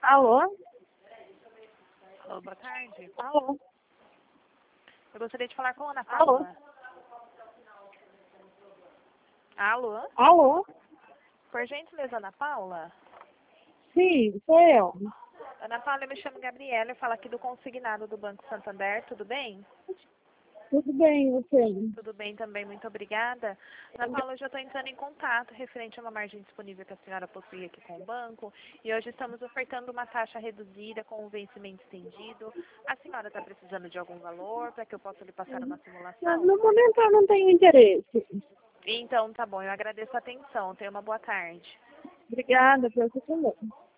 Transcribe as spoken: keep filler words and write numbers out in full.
Alô? Alô, boa tarde. Alô? Eu gostaria de falar com a Ana Alô? Paula. Alô? Alô? Por gentileza, Ana Paula? Sim, sou eu. Ana Paula, eu me chamo Gabriela, eu falo aqui do consignado do Banco Santander, tudo bem? Tudo bem, você? Tudo bem também, muito obrigada. Ana Paula, hoje eu estou entrando em contato referente a uma margem disponível que a senhora possui aqui com o banco e hoje estamos ofertando uma taxa reduzida com o vencimento estendido. A senhora está precisando de algum valor para que eu possa lhe passar uma Não, simulação? no momento eu não tenho interesse. Então, tá bom, eu agradeço a atenção. Tenha uma boa tarde. Obrigada, para você também.